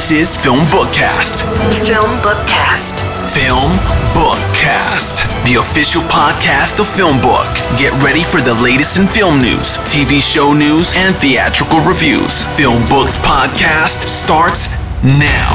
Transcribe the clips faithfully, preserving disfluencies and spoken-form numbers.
This is Film Bookcast. Film Bookcast. Film Bookcast, the official podcast of Film Book. Get ready for the latest in film news, T V show news, and theatrical reviews. Film Book's podcast starts now.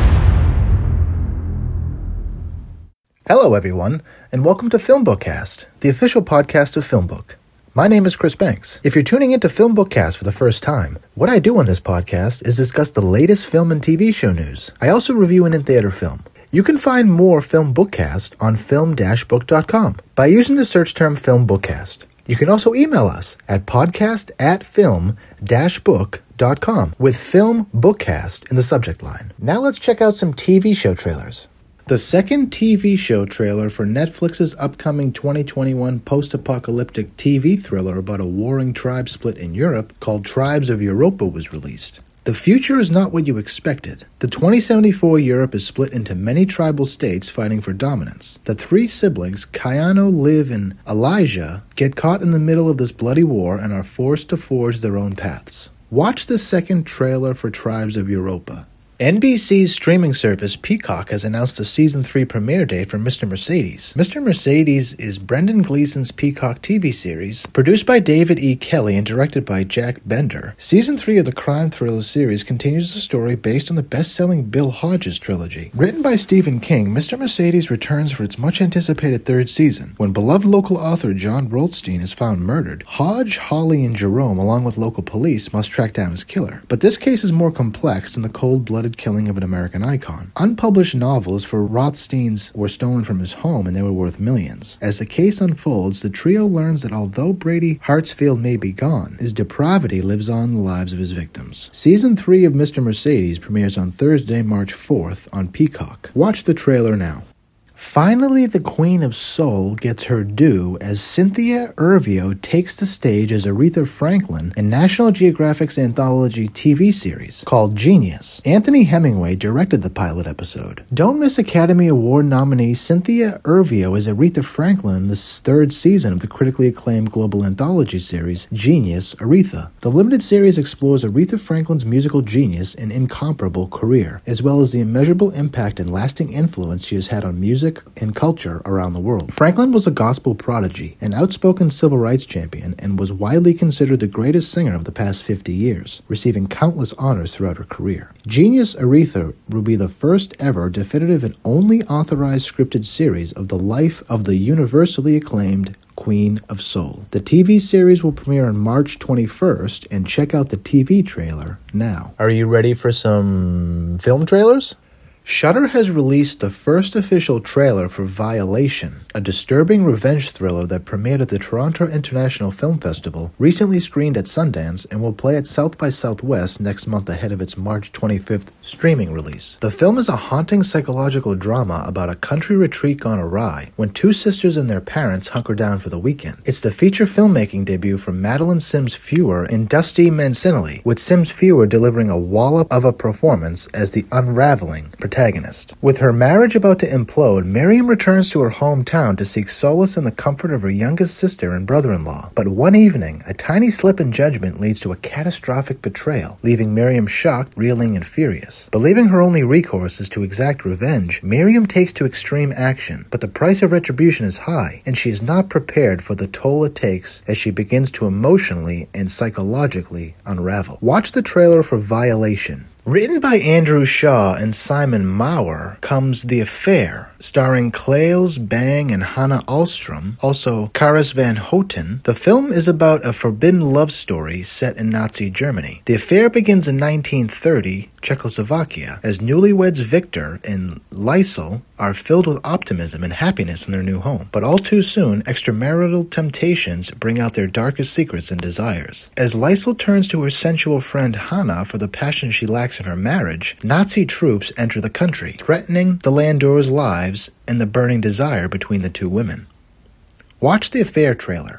Hello, everyone, and welcome to Film Bookcast, the official podcast of Film Book. My name is Chris Banks. If you're tuning into Film Bookcast for the first time, what I do on this podcast is discuss the latest film and T V show news. I also review an in-theater film. You can find more Film Bookcast on film dash book dot com by using the search term Film Bookcast. You can also email us at podcast at film dash book dot com with Film Bookcast in the subject line. Now let's check out some T V show trailers. The second T V show trailer for Netflix's upcoming twenty twenty-one post-apocalyptic T V thriller about a warring tribe split in Europe called Tribes of Europa was released. The future is not what you expected. The twenty seventy-four Europe is split into many tribal states fighting for dominance. The three siblings, Kayano, Liv, and Elijah, get caught in the middle of this bloody war and are forced to forge their own paths. Watch the second trailer for Tribes of Europa. N B C's streaming service Peacock has announced the season three premiere date for Mister Mercedes. Mister Mercedes is Brendan Gleeson's Peacock T V series, produced by David E. Kelly and directed by Jack Bender. Season three of the crime thriller series continues the story based on the best-selling Bill Hodges trilogy. Written by Stephen King, Mister Mercedes returns for its much-anticipated third season. When beloved local author John Rothstein is found murdered, Hodge, Holly, and Jerome, along with local police, must track down his killer. But this case is more complex than the cold-blooded killing of an American icon. Unpublished novels for Rothstein's were stolen from his home and they were worth millions. As the case unfolds, the trio learns that although Brady Hartsfield may be gone, his depravity lives on in the lives of his victims. Season three of Mister Mercedes premieres on Thursday, March fourth on Peacock. Watch the trailer now. Finally, the Queen of Soul gets her due as Cynthia Erivo takes the stage as Aretha Franklin in National Geographic's anthology T V series called Genius. Anthony Hemingway directed the pilot episode. Don't miss Academy Award nominee Cynthia Erivo as Aretha Franklin in the third season of the critically acclaimed global anthology series Genius, Aretha. The limited series explores Aretha Franklin's musical genius and incomparable career, as well as the immeasurable impact and lasting influence she has had on music and culture around the world. Franklin was a gospel prodigy, an outspoken civil rights champion, and was widely considered the greatest singer of the past fifty years, receiving countless honors throughout her career. Genius, Aretha will be the first ever definitive and only authorized scripted series of the life of the universally acclaimed Queen of Soul. The T V series will premiere on March twenty-first, and check out the T V trailer now. Are you ready for some film trailers? Shudder has released the first official trailer for Violation, a disturbing revenge thriller that premiered at the Toronto International Film Festival, recently screened at Sundance, and will play at South by Southwest next month ahead of its March twenty-fifth streaming release. The film is a haunting psychological drama about a country retreat gone awry when two sisters and their parents hunker down for the weekend. It's the feature filmmaking debut from Madeline Sims-Fewer and Dusty Mancinelli, with Sims-Fewer delivering a wallop of a performance as the unraveling protagonist. Protagonist. With her marriage about to implode, Miriam returns to her hometown to seek solace in the comfort of her youngest sister and brother-in-law. But one evening, a tiny slip in judgment leads to a catastrophic betrayal, leaving Miriam shocked, reeling, and furious. Believing her only recourse is to exact revenge, Miriam takes to extreme action, but the price of retribution is high, and she is not prepared for the toll it takes as she begins to emotionally and psychologically unravel. Watch the trailer for Violation. Written by Andrew Shaw and Simon Mauer comes The Affair, starring Claes Bang and Hannah Ahlstrom, also Karis Van Houten. The film is about a forbidden love story set in Nazi Germany. The Affair begins in nineteen thirty, Czechoslovakia, as newlyweds Victor and Lysel are filled with optimism and happiness in their new home. But all too soon, extramarital temptations bring out their darkest secrets and desires. As Lysel turns to her sensual friend Hannah for the passion she lacks in her marriage, Nazi troops enter the country, threatening the Landauers' lives and the burning desire between the two women. Watch the Affair trailer.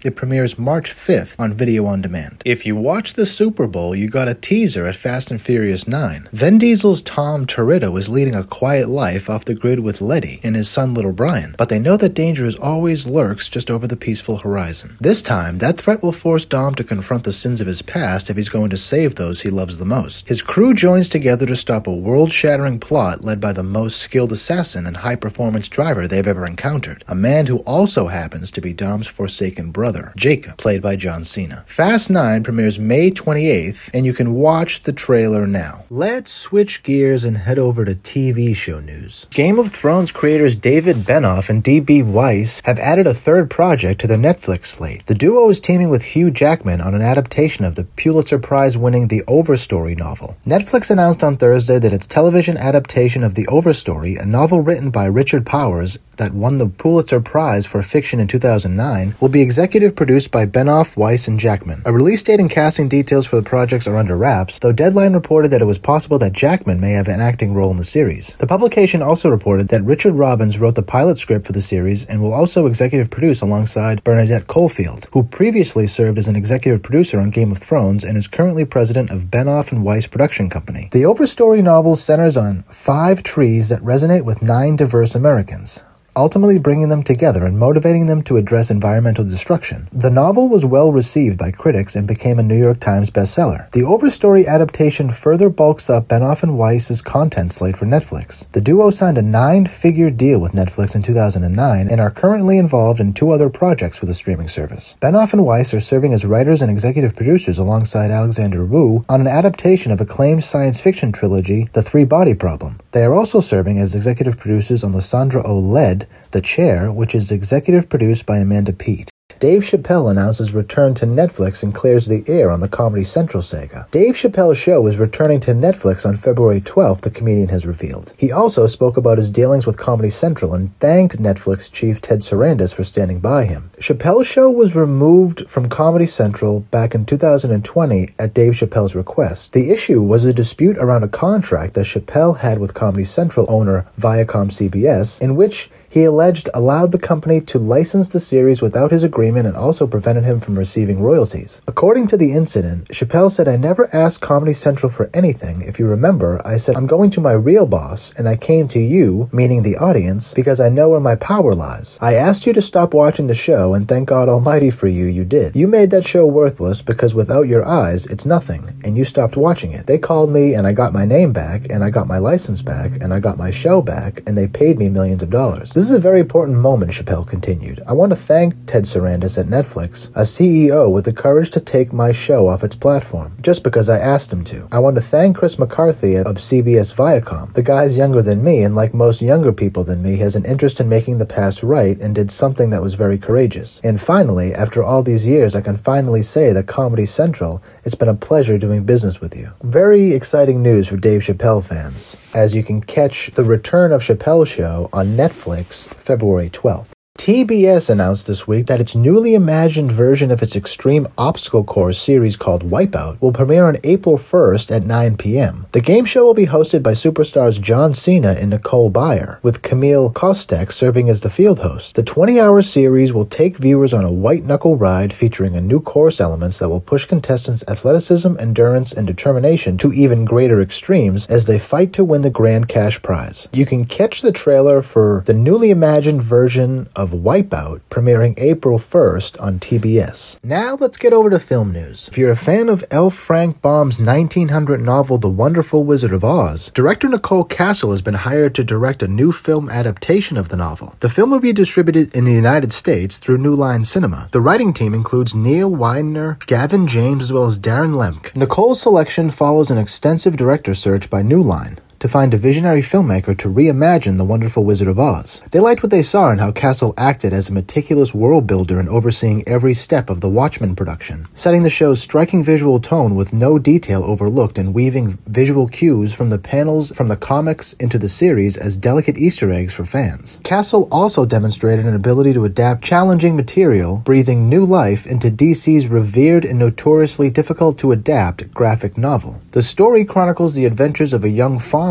It premieres March fifth on video on demand. If you watched the Super Bowl, you got a teaser at Fast and Furious nine. Vin Diesel's Tom Toretto is leading a quiet life off the grid with Letty and his son Little Brian, but they know that danger is always lurks just over the peaceful horizon. This time, that threat will force Dom to confront the sins of his past if he's going to save those he loves the most. His crew joins together to stop a world-shattering plot led by the most skilled assassin and high-performance driver they've ever encountered, a man who also happens to be Dom's forsaken brother, Jacob, played by John Cena. Fast nine premieres May twenty-eighth, and you can watch the trailer now. Let's switch gears and head over to T V show news. Game of Thrones creators David Benioff and D B Weiss have added a third project to their Netflix slate. The duo is teaming with Hugh Jackman on an adaptation of the Pulitzer Prize-winning The Overstory novel. Netflix announced on Thursday that its television adaptation of The Overstory, a novel written by Richard Powers that won the Pulitzer Prize for fiction in two thousand nine, will be executive produced by Benioff, Weiss, and Jackman. A release date and casting details for the projects are under wraps, though Deadline reported that it was possible that Jackman may have an acting role in the series. The publication also reported that Richard Robbins wrote the pilot script for the series and will also executive produce alongside Bernadette Caulfield, who previously served as an executive producer on Game of Thrones and is currently president of Benioff and Weiss Production Company. The Overstory novel centers on five trees that resonate with nine diverse Americans, ultimately bringing them together and motivating them to address environmental destruction. The novel was well received by critics and became a New York Times bestseller. The Overstory adaptation further bulks up Benioff and Weiss's content slate for Netflix. The duo signed a nine-figure deal with Netflix in two thousand nine and are currently involved in two other projects for the streaming service. Benioff and Weiss are serving as writers and executive producers alongside Alexander Wu on an adaptation of acclaimed science fiction trilogy, The Three-Body Problem. They are also serving as executive producers on Lysandra O. Led, The Chair, which is executive produced by Amanda Peet. Dave Chappelle announces return to Netflix and clears the air on the Comedy Central saga. Dave Chappelle's show is returning to Netflix on February twelfth, the comedian has revealed. He also spoke about his dealings with Comedy Central and thanked Netflix chief Ted Sarandos for standing by him. Chappelle's show was removed from Comedy Central back in two thousand twenty at Dave Chappelle's request. The issue was a dispute around a contract that Chappelle had with Comedy Central owner Viacom C B S, in which he alleged allowed the company to license the series without his agreement and also prevented him from receiving royalties. According to the incident, Chappelle said, "I never asked Comedy Central for anything. If you remember, I said, I'm going to my real boss, and I came to you," meaning the audience, "because I know where my power lies. I asked you to stop watching the show, and thank God Almighty for you, you did. You made that show worthless because without your eyes, it's nothing, and you stopped watching it. They called me, and I got my name back, and I got my license back, and I got my show back, and they paid me millions of dollars." This is a very important moment, Chappelle continued. "I want to thank Ted Sarandos at Netflix, a C E O with the courage to take my show off its platform, just because I asked him to. I want to thank Chris McCarthy of C B S Viacom. The guy's younger than me, and like most younger people than me, has an interest in making the past right and did something that was very courageous. And finally, after all these years, I can finally say that Comedy Central, it's been a pleasure doing business with you." Very exciting news for Dave Chappelle fans, as you can catch the return of Chappelle's show on Netflix February twelfth. T B S announced this week that its newly imagined version of its extreme obstacle course series called Wipeout will premiere on April first at nine p.m. The game show will be hosted by superstars John Cena and Nicole Byer, with Camille Kostek serving as the field host. The twenty-hour series will take viewers on a white-knuckle ride featuring a new course elements that will push contestants' athleticism, endurance, and determination to even greater extremes as they fight to win the grand cash prize. You can catch the trailer for the newly imagined version of Wipeout, premiering April first on T B S. Now let's get over to film news. If you're a fan of L. Frank Baum's nineteen hundred novel The Wonderful Wizard of Oz, director Nicole Kassell has been hired to direct a new film adaptation of the novel. The film will be distributed in the United States through New Line Cinema. The writing team includes Neil Widener, Gavin James, as well as Darren Lemke. Nicole's selection follows an extensive director search by New Line to find a visionary filmmaker to reimagine The Wonderful Wizard of Oz. They liked what they saw in how Kassell acted as a meticulous world builder and overseeing every step of the Watchmen production, setting the show's striking visual tone with no detail overlooked and weaving visual cues from the panels from the comics into the series as delicate Easter eggs for fans. Kassell also demonstrated an ability to adapt challenging material, breathing new life into D C's revered and notoriously difficult to adapt graphic novel. The story chronicles the adventures of a young farmer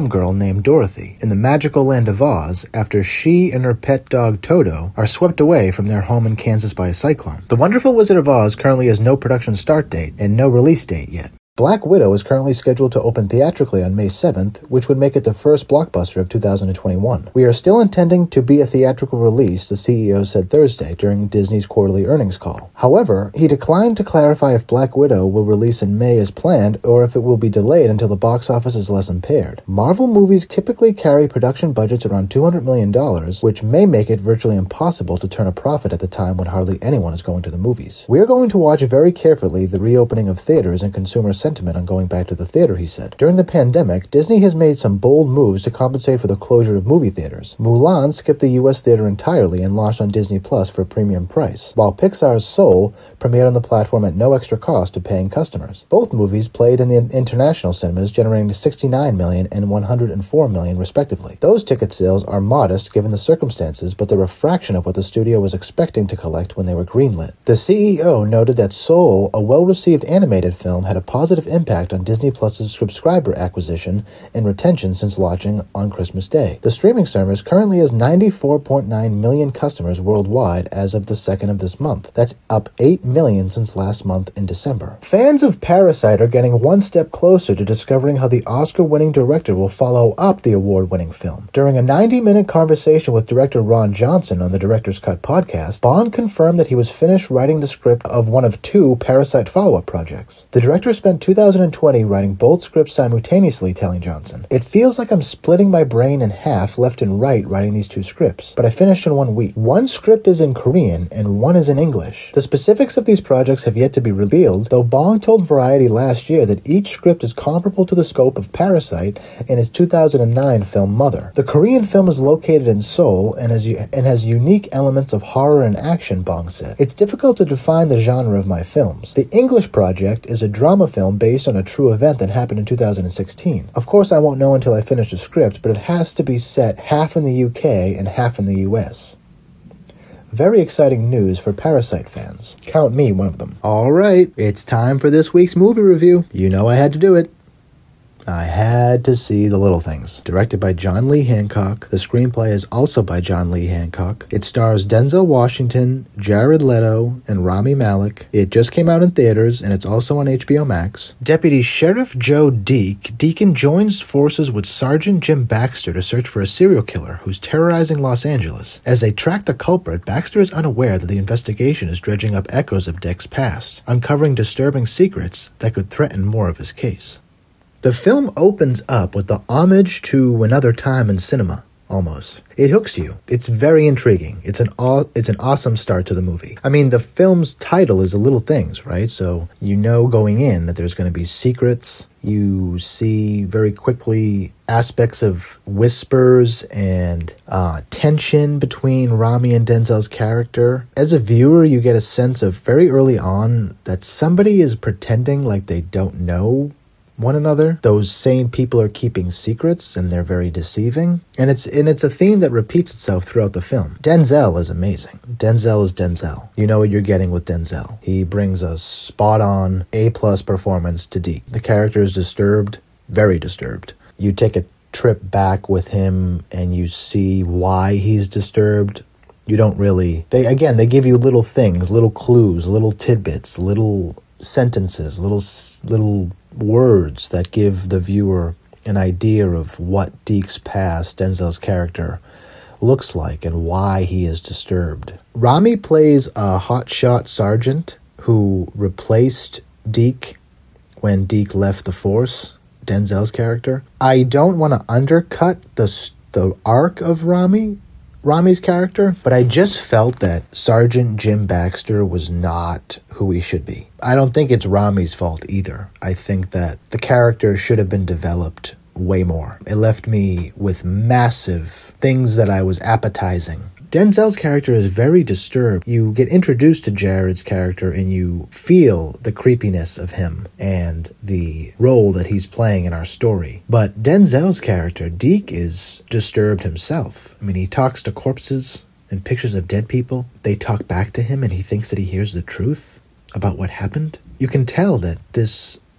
farm girl named Dorothy in the magical land of Oz after she and her pet dog Toto are swept away from their home in Kansas by a cyclone. The Wonderful Wizard of Oz currently has no production start date and no release date yet. Black Widow is currently scheduled to open theatrically on May seventh, which would make it the first blockbuster of two thousand twenty-one. We are still intending to be a theatrical release, the C E O said Thursday during Disney's quarterly earnings call. However, he declined to clarify if Black Widow will release in May as planned or if it will be delayed until the box office is less impaired. Marvel movies typically carry production budgets around two hundred million dollars, which may make it virtually impossible to turn a profit at the time when hardly anyone is going to the movies. We are going to watch very carefully the reopening of theaters and consumer sentiment on going back to the theater, he said. During the pandemic, Disney has made some bold moves to compensate for the closure of movie theaters. Mulan skipped the U S theater entirely and launched on Disney Plus for a premium price, while Pixar's Soul premiered on the platform at no extra cost to paying customers. Both movies played in the international cinemas, generating sixty-nine million dollars and one hundred four million dollars respectively. Those ticket sales are modest given the circumstances, but they're a fraction of what the studio was expecting to collect when they were greenlit. The C E O noted that Soul, a well-received animated film, had a positive impact on Disney Plus's subscriber acquisition and retention since launching on Christmas Day. The streaming service currently has ninety-four point nine million customers worldwide as of the second of this month. That's up eight million since last month in December. Fans of Parasite are getting one step closer to discovering how the Oscar-winning director will follow up the award-winning film. During a ninety-minute conversation with director Ron Johnson on the Director's Cut podcast, Bond confirmed that he was finished writing the script of one of two Parasite follow-up projects. The director spent two thousand twenty writing both scripts simultaneously, telling Johnson, "It feels like I'm splitting my brain in half left and right writing these two scripts, but I finished in one week. One script is in Korean and one is in English. The specifics of these projects have yet to be revealed, though Bong told Variety last year that each script is comparable to the scope of Parasite and his two thousand nine film Mother. The Korean film is located in Seoul and has, and has unique elements of horror and action," Bong said. "It's difficult to define the genre of my films. The English project is a drama film based on a true event that happened in two thousand sixteen. Of course, I won't know until I finish the script, but it has to be set half in the U K and half in the U S. Very exciting news for Parasite fans. Count me one of them. All right, it's time for this week's movie review. You know I had to do it. I had to see The Little Things. Directed by John Lee Hancock. The screenplay is also by John Lee Hancock. It stars Denzel Washington, Jared Leto, and Rami Malek. It just came out in theaters, and it's also on H B O Max. Deputy Sheriff Joe Deak, Deacon joins forces with Sergeant Jim Baxter to search for a serial killer who's terrorizing Los Angeles. As they track the culprit, Baxter is unaware that the investigation is dredging up echoes of Deck's past, uncovering disturbing secrets that could threaten more of his case. The film opens up with the homage to Another Time in cinema, almost. It hooks you. It's very intriguing. It's an aw- it's an awesome start to the movie. I mean, the film's title is The Little Things, right? So you know going in that there's going to be secrets. You see very quickly aspects of whispers and uh, tension between Rami and Denzel's character. As a viewer, you get a sense of very early on that somebody is pretending like they don't know one another. Those same people are keeping secrets and they're very deceiving. And it's and it's a theme that repeats itself throughout the film. Denzel is amazing. Denzel is Denzel. You know what you're getting with Denzel. He brings a spot-on A-plus performance to Deke. The character is disturbed, very disturbed. You take a trip back with him and you see why he's disturbed. You don't really... They again, they give you little things, little clues, little tidbits, little sentences, little little... words that give the viewer an idea of what Deke's past, Denzel's character, looks like and why he is disturbed. Rami plays a hotshot sergeant who replaced Deke when Deke left the force, Denzel's character. I don't want to undercut the, the arc of Rami, Rami's character, but I just felt that Sergeant Jim Baxter was not who he should be. I don't think it's Rami's fault either. I think that the character should have been developed way more. It left me with massive things that I was appetizing. Denzel's character is very disturbed. You get introduced to Jared's character and you feel the creepiness of him and the role that he's playing in our story. But Denzel's character, Deke, is disturbed himself. I mean, he talks to corpses and pictures of dead people. They talk back to him and he thinks that he hears the truth about what happened. You can tell that this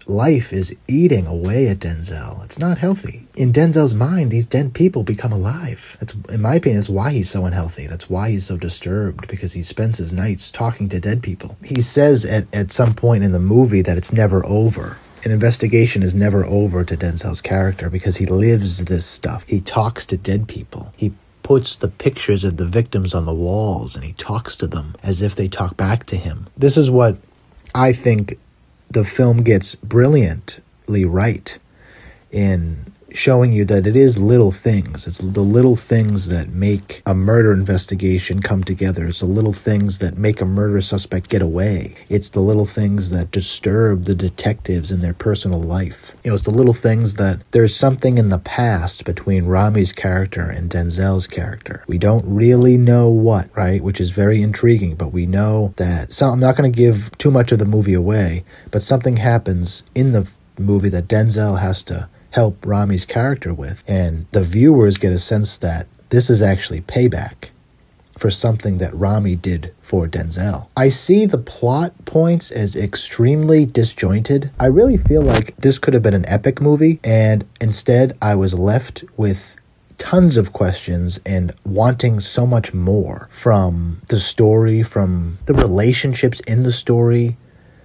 life is eating away at Denzel. It's not healthy. In Denzel's mind, these dead people become alive. That's, in my opinion, that's why he's so unhealthy. That's why he's so disturbed, because he spends his nights talking to dead people. He says at, at some point in the movie that it's never over. An investigation is never over to Denzel's character because he lives this stuff. He talks to dead people. He puts the pictures of the victims on the walls and he talks to them as if they talk back to him. This is what I think the film gets brilliantly right in showing you that it is little things. It's the little things that make a murder investigation come together. It's the little things that make a murder suspect get away. It's the little things that disturb the detectives in their personal life. You know, it's the little things that there's something in the past between Rami's character and Denzel's character. We don't really know what, right? Which is very intriguing, but we know that some, I'm not going to give too much of the movie away, but something happens in the movie that Denzel has to help Rami's character with, and the viewers get a sense that this is actually payback for something that Rami did for Denzel. I see the plot points as extremely disjointed. I really feel like this could have been an epic movie, and instead I was left with tons of questions and wanting so much more from the story, from the relationships in the story,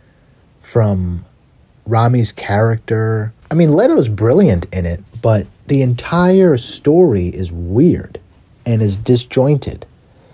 from Rami's character. I mean, Leto's brilliant in it, but the entire story is weird and is disjointed,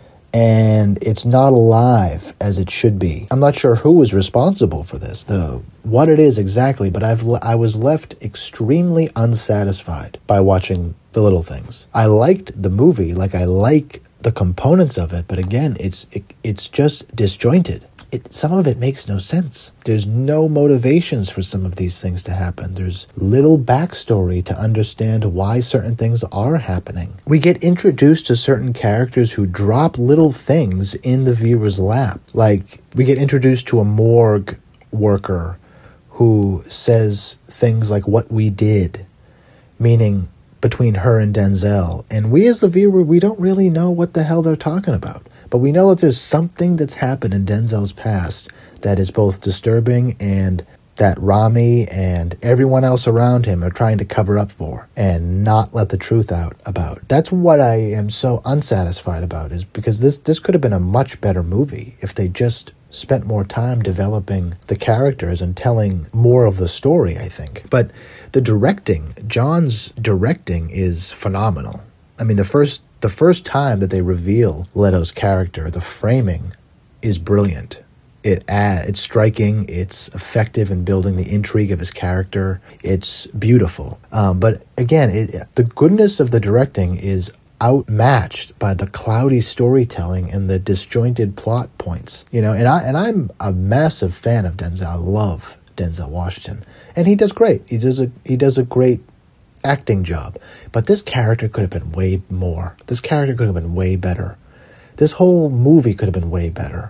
and it's not alive as it should be. I'm not sure who was responsible for this, the what it is exactly, but I've I was left extremely unsatisfied by watching The Little Things. I liked the movie, like I like the components of it, but again, it's it, it's just disjointed. It, some of it makes no sense. There's no motivations for some of these things to happen. There's little backstory to understand why certain things are happening. We get introduced to certain characters who drop little things in the viewer's lap. Like, we get introduced to a morgue worker who says things like, "what we did," meaning between her and Denzel. And we as the viewer, we don't really know what the hell they're talking about. But we know that there's something that's happened in Denzel's past that is both disturbing and that Rami and everyone else around him are trying to cover up for and not let the truth out about. That's what I am so unsatisfied about, is because this, this could have been a much better movie if they just spent more time developing the characters and telling more of the story, I think. But the directing, John's directing is phenomenal. I mean, the first The first time that they reveal Leto's character, the framing is brilliant. It add, it's striking, it's effective in building the intrigue of his character. It's beautiful. Um, but again, it, the goodness of the directing is outmatched by the cloudy storytelling and the disjointed plot points. You know, and I and I'm a massive fan of Denzel. I love Denzel Washington, and he does great. He does a he does a great acting job, but this character could have been way more. This character could have been way better. This whole movie could have been way better.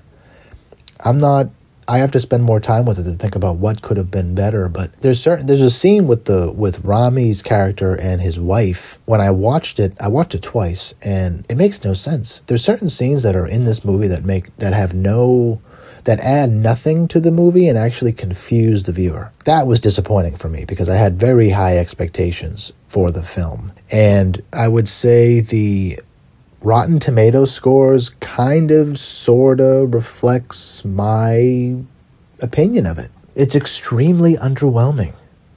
I'm not, I have to spend more time with it to think about what could have been better, but there's certain, there's a scene with the, with Rami's character and his wife. When I watched it, I watched it twice, and it makes no sense. There's certain scenes that are in this movie that make, that have no, that add nothing to the movie and actually confuse the viewer. That was disappointing for me because I had very high expectations for the film. And I would say the Rotten Tomatoes scores kind of, sort of reflects my opinion of it. It's extremely underwhelming.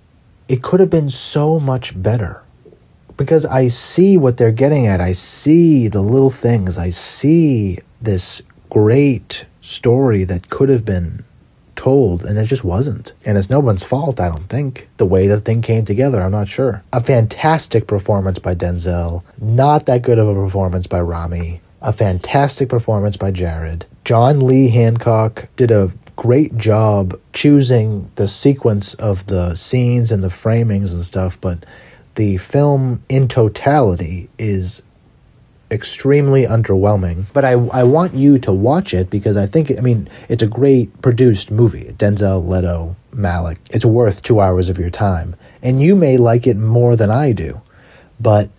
It could have been so much better because I see what they're getting at. I see the little things. I see this great story that could have been told, and it just wasn't. And it's no one's fault, I don't think. The way the thing came together, I'm not sure. A fantastic performance by Denzel. Not that good of a performance by Rami. A fantastic performance by Jared. John Lee Hancock did a great job choosing the sequence of the scenes and the framings and stuff, but the film in totality is extremely underwhelming. But I I want you to watch it because I think, I mean, it's a great produced movie. Denzel, Leto, Malick. It's worth two hours of your time. And you may like it more than I do. But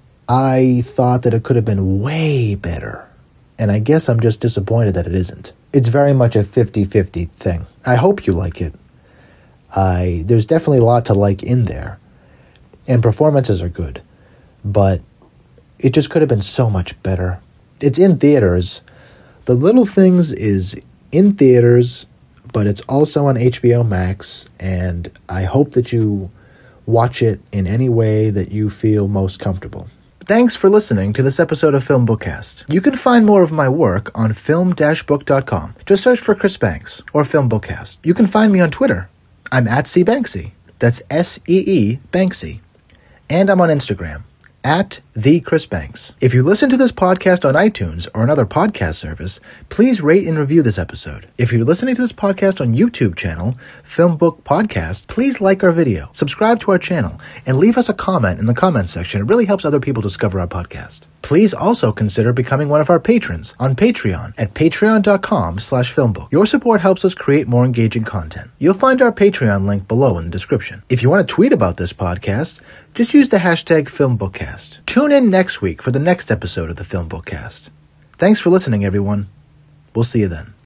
I thought that it could have been way better. And I guess I'm just disappointed that it isn't. It's very much a fifty-fifty thing. I hope you like it. I there's definitely a lot to like in there, and performances are good, but it just could have been so much better. It's in theaters. The Little Things is in theaters, but it's also on H B O Max, and I hope that you watch it in any way that you feel most comfortable. Thanks for listening to this episode of Film Bookcast. You can find more of my work on film dash book dot com. Just search for Chris Banks or Film Bookcast. You can find me on Twitter. I'm at C Banksy. That's S E E Banksy. And I'm on Instagram, at the Chris Banks. If you listen to this podcast on iTunes or another podcast service, please rate and review this episode. If you're listening to this podcast on YouTube channel, Film Book Podcast, please like our video, subscribe to our channel, and leave us a comment in the comments section. It really helps other people discover our podcast. Please also consider becoming one of our patrons on Patreon at patreon.com slash filmbook. Your support helps us create more engaging content. You'll find our Patreon link below in the description. If you want to tweet about this podcast, just use the hashtag FilmBookcast. Tune in next week for the next episode of the Film Bookcast. Thanks for listening, everyone. We'll see you then.